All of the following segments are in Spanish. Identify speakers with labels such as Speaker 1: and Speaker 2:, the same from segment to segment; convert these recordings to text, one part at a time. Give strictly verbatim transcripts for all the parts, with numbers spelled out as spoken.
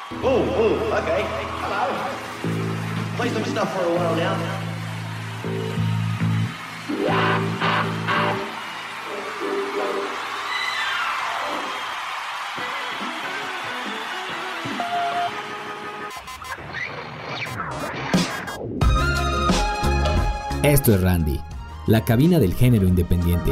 Speaker 1: Oh, oh, okay. Hello. Play some stuff for a while now.
Speaker 2: Esto es Randy, la cabina del género independiente.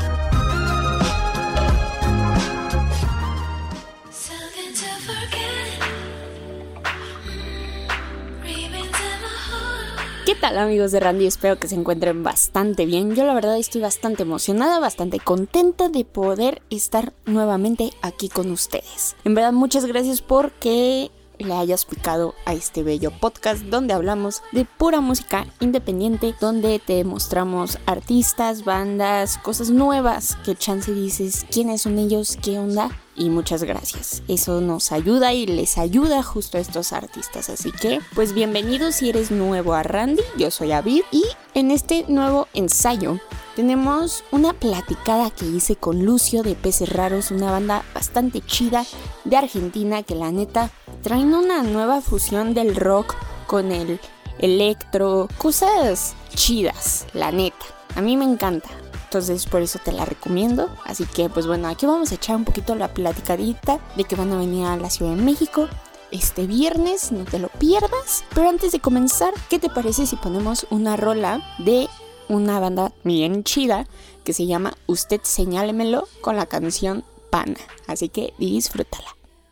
Speaker 3: ¿Qué tal, amigos de Randy? Espero que se encuentren bastante bien. Yo la verdad estoy bastante emocionada, bastante contenta de poder estar nuevamente aquí con ustedes. En verdad, muchas gracias porque le hayas picado a este bello podcast donde hablamos de pura música independiente, donde te mostramos artistas, bandas, cosas nuevas que chance dices quiénes son ellos, qué onda, y muchas gracias. Eso nos ayuda y les ayuda justo a estos artistas, así que pues bienvenido si eres nuevo a Randy. Yo soy Avid y en este nuevo ensayo tenemos una platicada que hice con Lucio de Peces Raros, una banda bastante chida de Argentina que la neta traen una nueva fusión del rock con el electro, cosas chidas, la neta. A mí me encanta, entonces por eso te la recomiendo. Así que pues bueno, aquí vamos a echar un poquito la platicadita de que van a venir a la Ciudad de México este viernes, no te lo pierdas. Pero antes de comenzar, ¿qué te parece si ponemos una rola de una banda bien chida que se llama Usted Señálemelo con la canción Pana? Así que disfrútala.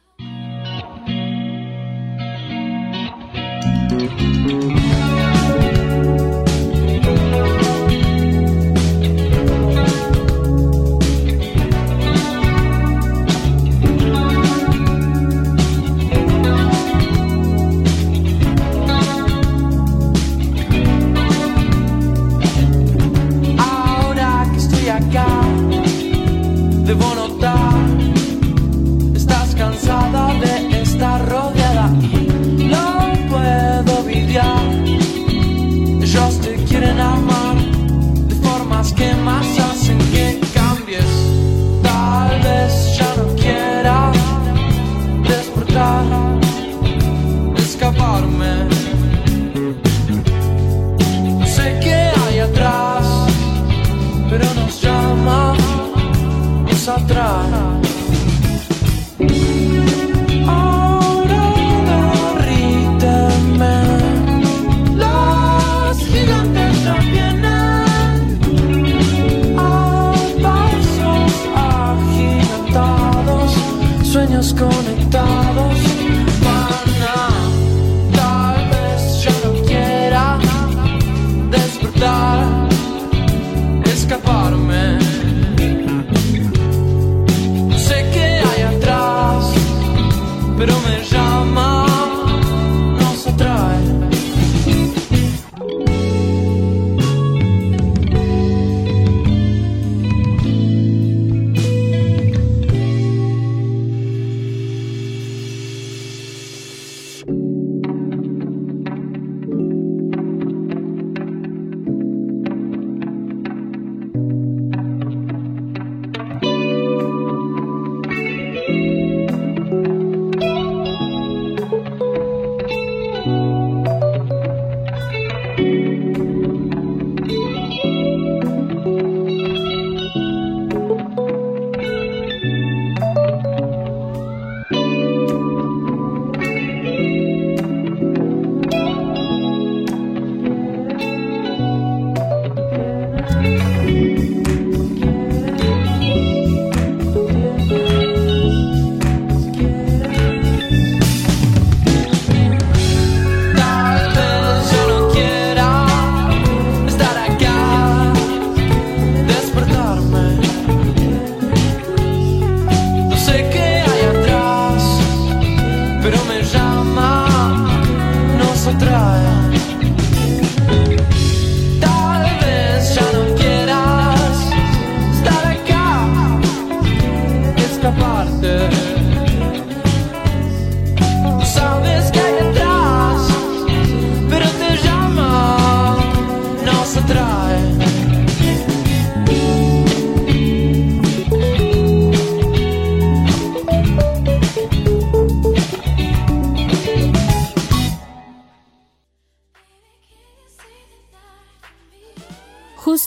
Speaker 4: Ahora que estoy acá, debo notar, estás cansada de estar rodeada y lo puedo videar. Ellos te quieren amar de formas que más hacen que cambies. Tal vez ya no quiera despertar, escaparme. No sé qué hay atrás, pero nos llama, nos atrae. Sueños conectados, pana. Tal vez ya no quiera despertar, escaparme. No sé qué hay atrás, pero me llama, nos atrae.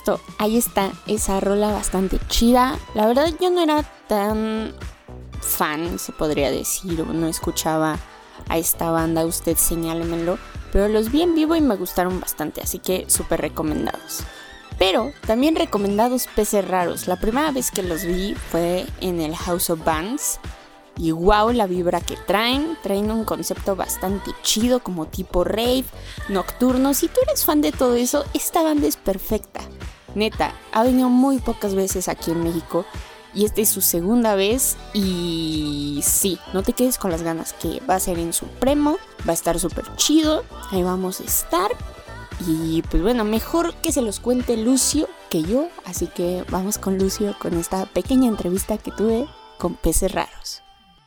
Speaker 3: justo ahí está esa rola bastante chida. La verdad yo no era tan fan, se podría decir, o no escuchaba a esta banda, usted señálemelo, pero los vi en vivo y me gustaron bastante, así que súper recomendados. Pero también recomendados Peces Raros. La primera vez que los vi fue en el House of Bands. Y wow, la vibra que traen. Traen un concepto bastante chido, como tipo rave, nocturno. Si tú eres fan de todo eso, esta banda es perfecta. Neta, ha venido muy pocas veces aquí en México. Y esta es su segunda vez. Y sí, no te quedes con las ganas, que va a ser en Supremo. Va a estar súper chido. Ahí vamos a estar. Y pues bueno, mejor que se los cuente Lucio que yo. Así que vamos con Lucio con esta pequeña entrevista que tuve con Peces Raros.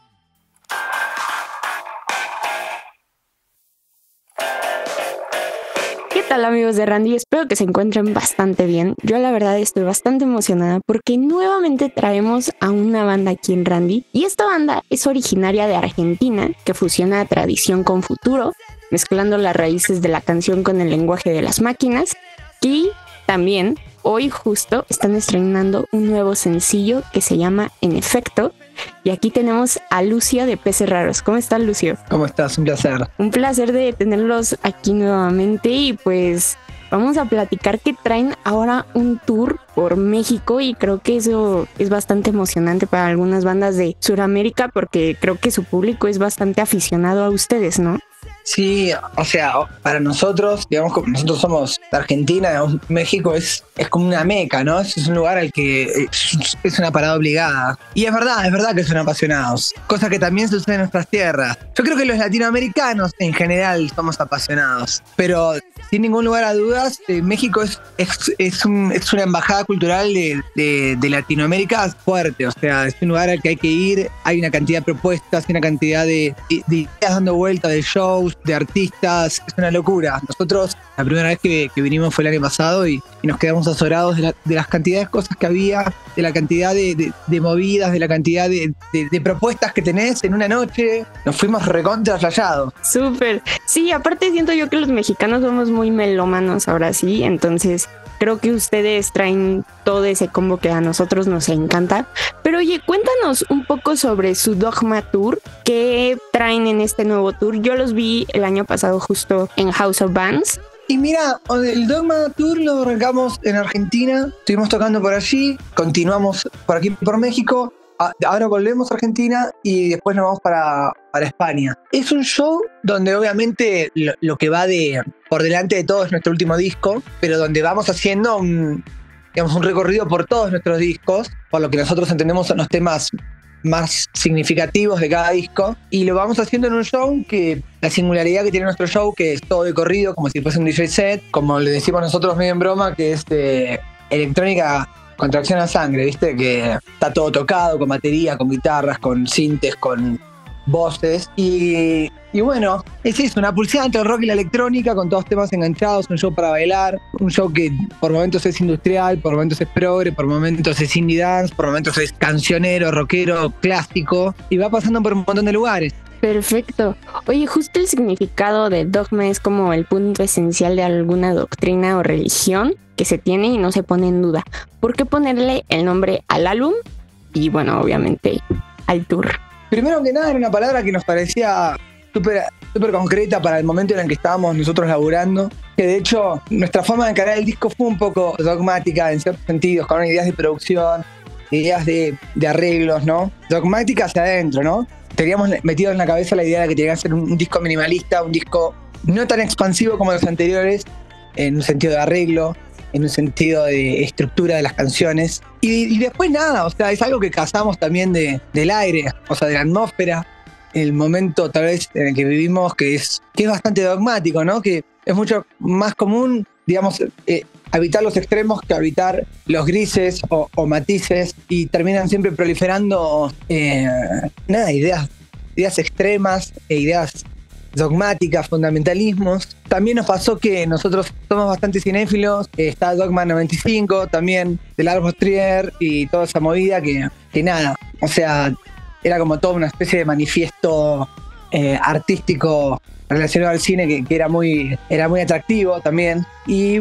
Speaker 3: ¿Qué tal, amigos de Randy? Espero que se encuentren bastante bien. Yo la verdad estoy bastante emocionada porque nuevamente traemos a una banda aquí en Randy. Y esta banda es originaria de Argentina, que fusiona tradición con futuro, mezclando las raíces de la canción con el lenguaje de las máquinas. Y también hoy justo están estrenando un nuevo sencillo que se llama En Efecto. Y aquí tenemos a Lucio de Peces Raros. ¿Cómo estás, Lucio?
Speaker 5: ¿Cómo estás? Un placer.
Speaker 3: Un placer de tenerlos aquí nuevamente y pues vamos a platicar que traen ahora un tour por México y creo que eso es bastante emocionante para algunas bandas de Sudamérica porque creo que su público es bastante aficionado a ustedes, ¿no?
Speaker 5: Sí, o sea, para nosotros, digamos, como nosotros somos de Argentina, digamos, México es, es como una meca, ¿no? Es un lugar al que es, es una parada obligada. Y es verdad, es verdad que son apasionados, cosa que también sucede en nuestras tierras. Yo creo que los latinoamericanos en general somos apasionados, pero sin ningún lugar a dudas, eh, México es, es, es, un, es una embajada cultural de, de, de Latinoamérica fuerte, o sea, es un lugar al que hay que ir, hay una cantidad de propuestas, hay una cantidad de, de, de ideas dando vuelta, de shows, de artistas, es una locura. Nosotros la primera vez que, que vinimos fue el año pasado y, y nos quedamos azorados de, la, de las cantidades de cosas que había, de la cantidad de, de, de movidas, de la cantidad de, de, de propuestas que tenés en una noche. Nos fuimos recontra flashados.
Speaker 3: Súper. Sí, aparte siento yo que los mexicanos somos muy melómanos ahora sí, entonces creo que ustedes traen todo ese combo que a nosotros nos encanta. Pero oye, cuéntanos un poco sobre su Dogma Tour. ¿Qué traen en este nuevo tour? Yo los vi el año pasado justo en House of Bands.
Speaker 5: Y mira, el Dogma Tour lo arrancamos en Argentina, estuvimos tocando por allí, continuamos por aquí por México, ahora volvemos a Argentina y después nos vamos para, para España. Es un show donde obviamente lo, lo que va de por delante de todo es nuestro último disco, pero donde vamos haciendo un, digamos, un recorrido por todos nuestros discos, por lo que nosotros entendemos son los temas más significativos de cada disco, y lo vamos haciendo en un show que la singularidad que tiene nuestro show, que es todo de corrido, como si fuese un D J set, como le decimos nosotros medio en broma, que es de electrónica con tracción a sangre, ¿viste? Que está todo tocado, con batería, con guitarras, con sintes, con voces. Y, y bueno, es eso, una pulsada entre el rock y la electrónica, con todos temas enganchados, un show para bailar, un show que por momentos es industrial, por momentos es progre, por momentos es indie dance, por momentos es cancionero, rockero, clásico, y va pasando por un montón de lugares.
Speaker 3: Perfecto. Oye, justo el significado de dogma es como el punto esencial de alguna doctrina o religión que se tiene y no se pone en duda. ¿Por qué ponerle el nombre al álbum? Y bueno, obviamente al tour.
Speaker 5: Primero que nada era una palabra que nos parecía súper súper concreta para el momento en el que estábamos nosotros laburando, que de hecho nuestra forma de encarar el disco fue un poco dogmática en ciertos sentidos, con ideas de producción, ideas de, de arreglos, ¿no? Dogmática hacia adentro, ¿no? Teníamos metido en la cabeza la idea de que tenía que ser un, un disco minimalista, un disco no tan expansivo como los anteriores, en un sentido de arreglo, en un sentido de estructura de las canciones. Y, y después nada, o sea, es algo que cazamos también de, del aire, o sea, de la atmósfera, el momento tal vez en el que vivimos, que es, que es bastante dogmático, ¿no? Que es mucho más común, digamos, eh, habitar los extremos que habitar los grises o, o matices, y terminan siempre proliferando eh, nada, ideas, ideas extremas e ideas dogmáticas, fundamentalismos. También nos pasó que nosotros somos bastante cinéfilos, eh, está Dogma noventa y cinco también, de Lars von Trier, y toda esa movida que, que nada, o sea, era como toda una especie de manifiesto eh, artístico relacionado al cine que, que era, muy, era muy atractivo también. Y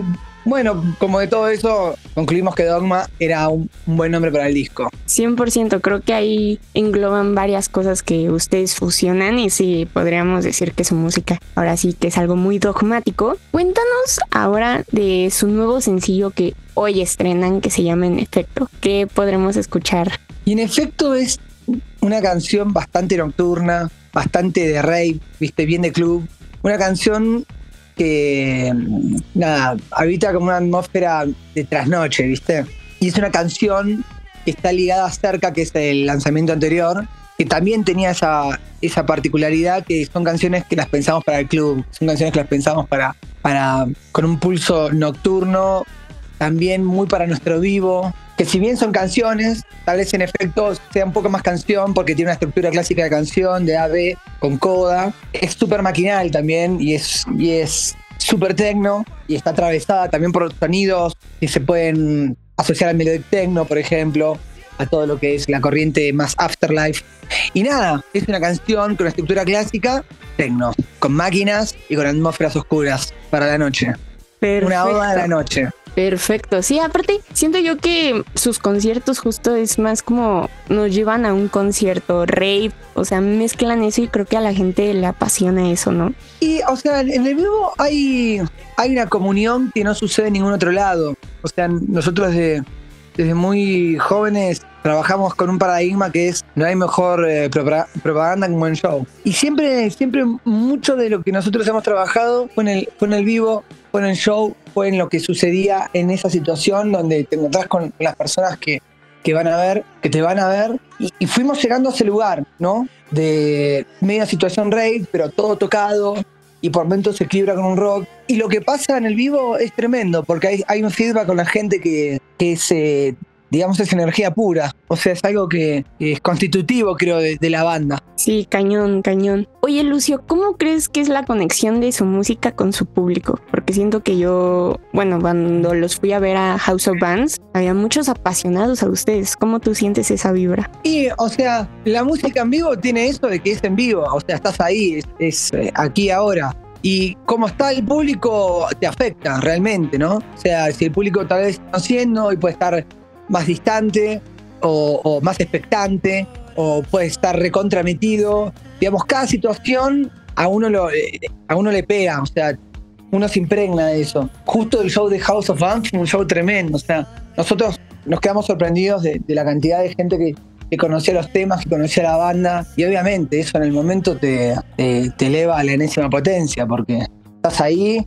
Speaker 5: Bueno, como de todo eso, concluimos que Dogma era un, un buen nombre para el disco.
Speaker 3: cien por ciento, creo que ahí engloban varias cosas que ustedes fusionan y sí, podríamos decir que su música ahora sí que es algo muy dogmático. Cuéntanos ahora de su nuevo sencillo que hoy estrenan, que se llama En Efecto. ¿Qué podremos escuchar?
Speaker 5: Y En Efecto es una canción bastante nocturna, bastante de rave, viste, bien de club. Una canción que, nada, habita como una atmósfera de trasnoche, ¿viste? Y es una canción que está ligada cerca, que es el lanzamiento anterior, que también tenía esa, esa particularidad, que son canciones que las pensamos para el club, son canciones que las pensamos para, para con un pulso nocturno, también muy para nuestro vivo, que si bien son canciones, tal vez En Efecto sea un poco más canción porque tiene una estructura clásica de canción, de A B, con coda. Es súper maquinal también y es y es súper tecno y está atravesada también por sonidos que se pueden asociar al melodic techno, por ejemplo, a todo lo que es la corriente más afterlife. Y nada, es una canción con una estructura clásica, tecno, con máquinas y con atmósferas oscuras para la noche.
Speaker 3: Perfecto.
Speaker 5: Una oda de la noche.
Speaker 3: Perfecto, sí, aparte siento yo que sus conciertos justo es más como nos llevan a un concierto rave, o sea, mezclan eso y creo que a la gente le apasiona eso, ¿no?
Speaker 5: Y, o sea, en el vivo hay, hay una comunión que no sucede en ningún otro lado. O sea, nosotros desde, desde muy jóvenes trabajamos con un paradigma que es no hay mejor eh, propaganda que un buen show. Y siempre, siempre mucho de lo que nosotros hemos trabajado fue en el, fue en el vivo, fue en el show, fue en lo que sucedía en esa situación donde te encontrás con las personas que, que van a ver, que te van a ver. Y, y fuimos llegando a ese lugar, ¿no? De media situación rave, pero todo tocado y por momentos se equilibra con un rock. Y lo que pasa en el vivo es tremendo, porque hay, hay un feedback con la gente que, que se... digamos, es energía pura. O sea, es algo que es constitutivo, creo, de, de la banda.
Speaker 3: Sí, cañón, cañón. Oye, Lucio, ¿cómo crees que es la conexión de su música con su público? Porque siento que yo, bueno, cuando los fui a ver a House of Bands, había muchos apasionados a ustedes. ¿Cómo tú sientes esa vibra?
Speaker 5: Y, o sea, la música en vivo tiene eso de que es en vivo. O sea, estás ahí, es, es eh, aquí, ahora. Y cómo está el público te afecta realmente, ¿no? O sea, si el público tal vez está haciendo y puede estar más distante o, o más expectante o puede estar recontrametido. Digamos, cada situación a uno, lo, a uno le pega, o sea, uno se impregna de eso. Justo el show de House of Bands fue un show tremendo, o sea, nosotros nos quedamos sorprendidos de, de la cantidad de gente que, que conocía los temas, que conocía la banda y obviamente eso en el momento te, te, te eleva a la enésima potencia porque estás ahí.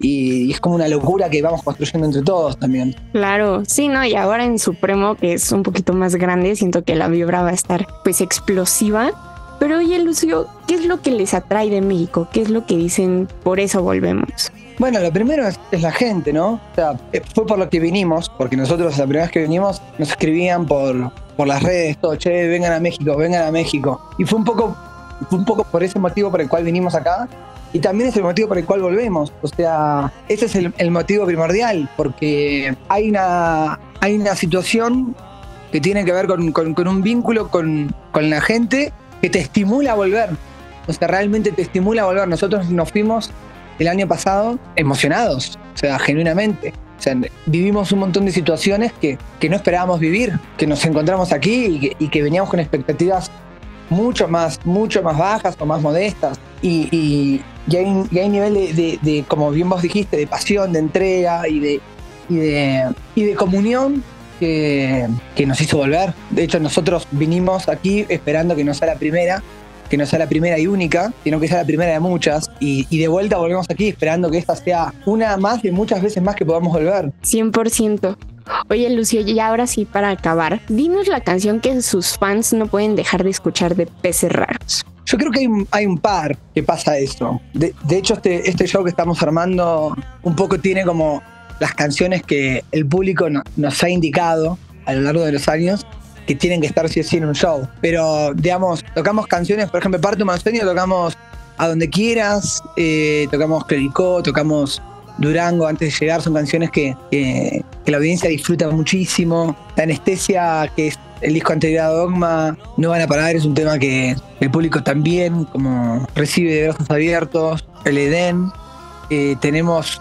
Speaker 5: Y es como una locura que vamos construyendo entre todos también.
Speaker 3: Claro, sí, ¿no? Y ahora en Supremo, que es un poquito más grande, siento que la vibra va a estar pues explosiva. Pero oye, Lucio, ¿qué es lo que les atrae de México? ¿Qué es lo que dicen por eso volvemos?
Speaker 5: Bueno, lo primero es, es la gente, ¿no? O sea, fue por lo que vinimos, porque nosotros la primera vez que vinimos nos escribían por, por las redes, todo, che, vengan a México, vengan a México. Y fue un poco, fue un poco por ese motivo por el cual vinimos acá. Y también es el motivo por el cual volvemos. O sea, ese es el, el motivo primordial, porque hay una, hay una situación que tiene que ver con, con, con un vínculo con, con la gente que te estimula a volver. O sea, realmente te estimula a volver. Nosotros nos fuimos el año pasado emocionados, o sea, genuinamente. O sea, vivimos un montón de situaciones que, que no esperábamos vivir, que nos encontramos aquí y que, y que veníamos con expectativas mucho más, mucho más bajas o más modestas. Y, y, y, hay, y hay nivel de, de, de, como bien vos dijiste, de pasión, de entrega y de, y de, y de comunión que, que nos hizo volver. De hecho, nosotros vinimos aquí esperando que no sea la primera, que no sea la primera y única, sino que sea la primera de muchas. Y, y de vuelta volvemos aquí esperando que esta sea una más de muchas veces más que podamos volver.
Speaker 3: cien por ciento. Oye, Lucio, y ahora sí, para acabar, dinos la canción que sus fans no pueden dejar de escuchar de Peces Raros.
Speaker 5: Yo creo que hay, hay un par que pasa eso. De, de hecho, este, este show que estamos armando un poco tiene como las canciones que el público no, nos ha indicado a lo largo de los años que tienen que estar sí o sí en un show. Pero, digamos, tocamos canciones, por ejemplo, Parte un Sueño, tocamos A Donde Quieras, eh, tocamos Clericó, tocamos Durango antes de llegar. Son canciones que, que, que la audiencia disfruta muchísimo. La Anestesia, que es el disco anterior a Dogma, No Van a Parar, es un tema que el público también como recibe de brazos abiertos. El Edén, eh, tenemos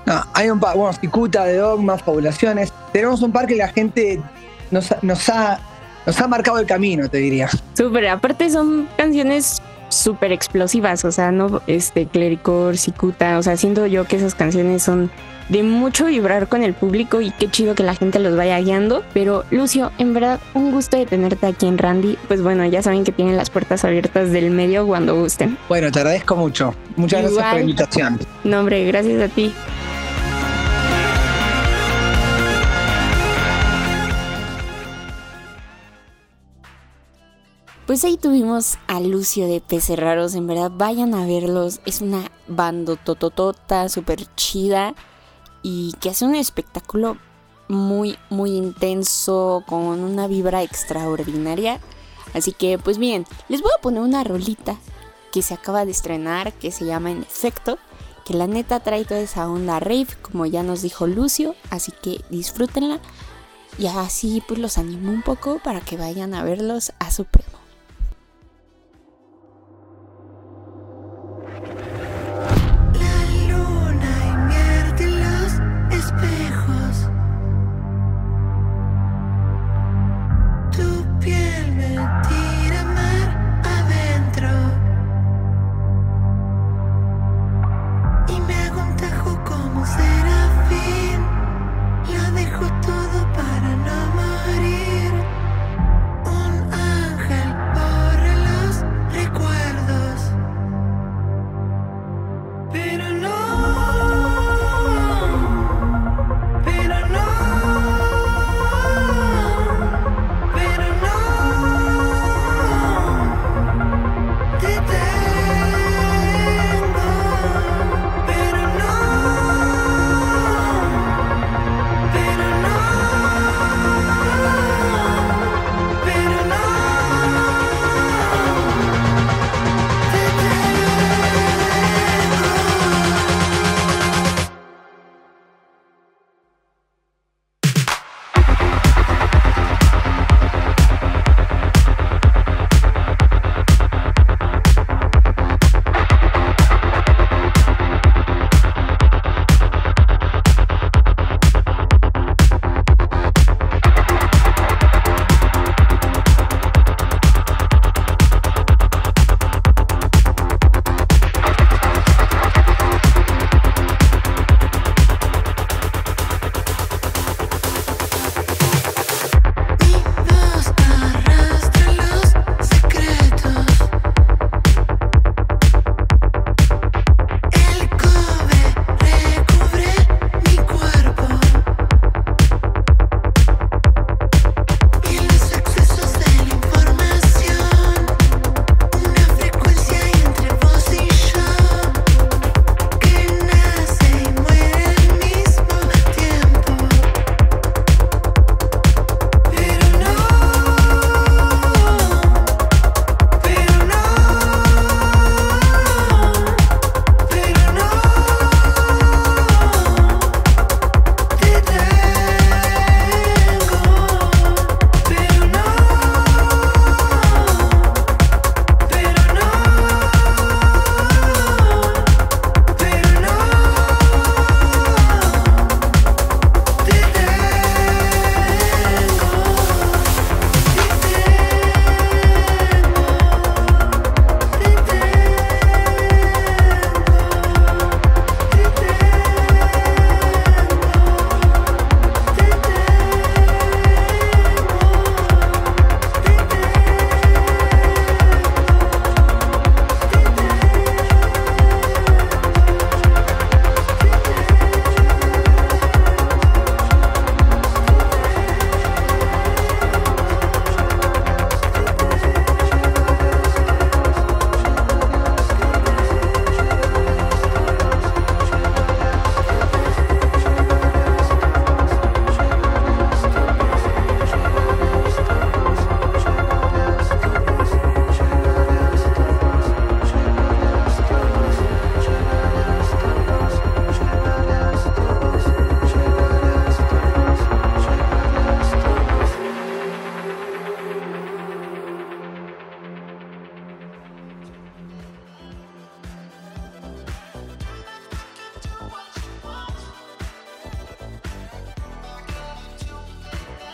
Speaker 5: No, hay un par, bueno, Cicuta, de Dogma, Fabulaciones. Tenemos un par que la gente nos, nos, ha, nos ha marcado el camino, te diría.
Speaker 3: Súper, aparte son canciones súper explosivas, o sea, no, este, Clericor, Cicuta, o sea, siento yo que esas canciones son de mucho vibrar con el público y qué chido que la gente los vaya guiando. Pero Lucio, en verdad, un gusto de tenerte aquí en Randy. Pues bueno, ya saben que tienen las puertas abiertas del medio cuando gusten.
Speaker 5: Bueno, te agradezco mucho. Muchas
Speaker 3: Igual.
Speaker 5: Gracias por la invitación.
Speaker 3: No, hombre, gracias a ti. Pues ahí tuvimos a Lucio de Peces Raros, en verdad vayan a verlos, es una bandototota súper chida y que hace un espectáculo muy muy intenso con una vibra extraordinaria. Así que pues bien, les voy a poner una rolita que se acaba de estrenar que se llama En Efecto, que la neta trae toda esa onda rave como ya nos dijo Lucio, así que disfrútenla y así pues los animo un poco para que vayan a verlos a Supremo.
Speaker 6: Dejo todo para no morir. Un ángel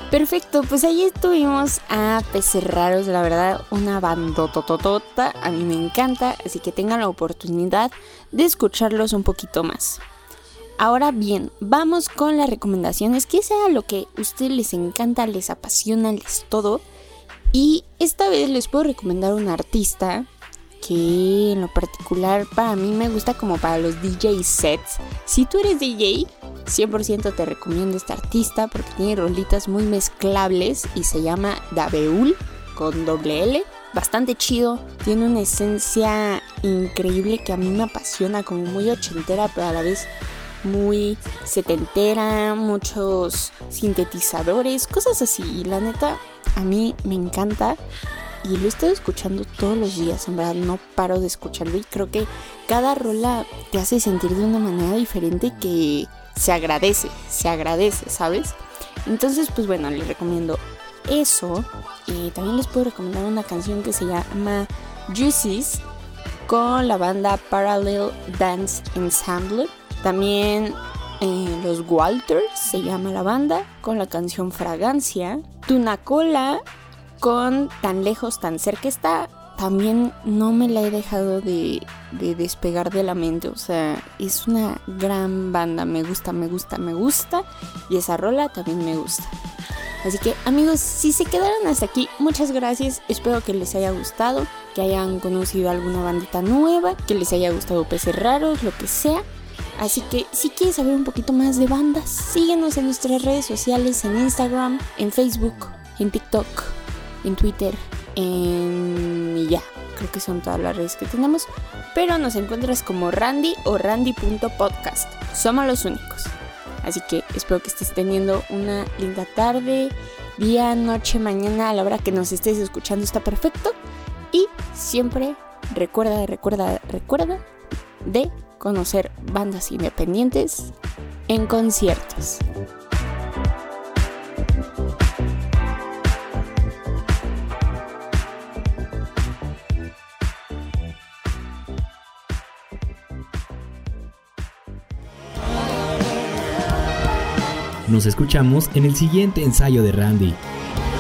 Speaker 3: Perfecto, pues ahí estuvimos a Peces Raros, la verdad, una bandotototota, a mí me encanta, así que tengan la oportunidad de escucharlos un poquito más. Ahora bien, vamos con las recomendaciones, que sea lo que a ustedes les encanta, les apasiona, les todo. Y esta vez les puedo recomendar un artista que en lo particular para mí me gusta como para los D J sets. Si tú eres D J, cien por ciento te recomiendo este artista porque tiene rolitas muy mezclables y se llama Dabeul con doble L. Bastante chido, tiene una esencia increíble que a mí me apasiona, como muy ochentera pero a la vez muy setentera, muchos sintetizadores, cosas así. Y la neta, a mí me encanta y lo he estado escuchando todos los días, en verdad no paro de escucharlo y creo que cada rola te hace sentir de una manera diferente que se agradece, se agradece, ¿sabes? Entonces, pues bueno, les recomiendo eso. Y también les puedo recomendar una canción que se llama Juices con la banda Parallel Dance Ensemble. También eh, Los Walters se llama la banda con la canción Fragancia. Tunacola con Tan Lejos, Tan Cerca está. También no me la he dejado de, de despegar de la mente. O sea, es una gran banda. Me gusta, me gusta, me gusta. Y esa rola también me gusta. Así que amigos, si se quedaron hasta aquí, muchas gracias. Espero que les haya gustado, que hayan conocido alguna bandita nueva, que les haya gustado Peces Raros, lo que sea. Así que si quieres saber un poquito más de bandas, síguenos en nuestras redes sociales, en Instagram, en Facebook, en TikTok, en Twitter, en... y ya, creo que son todas las redes que tenemos. Pero nos encuentras como Randy o randy punto podcast. Somos los únicos. Así que espero que estés teniendo una linda tarde, día, noche, mañana, a la hora que nos estés escuchando está perfecto. Y siempre recuerda, recuerda, recuerda de conocer bandas independientes en conciertos.
Speaker 2: Nos escuchamos en el siguiente ensayo de Randy.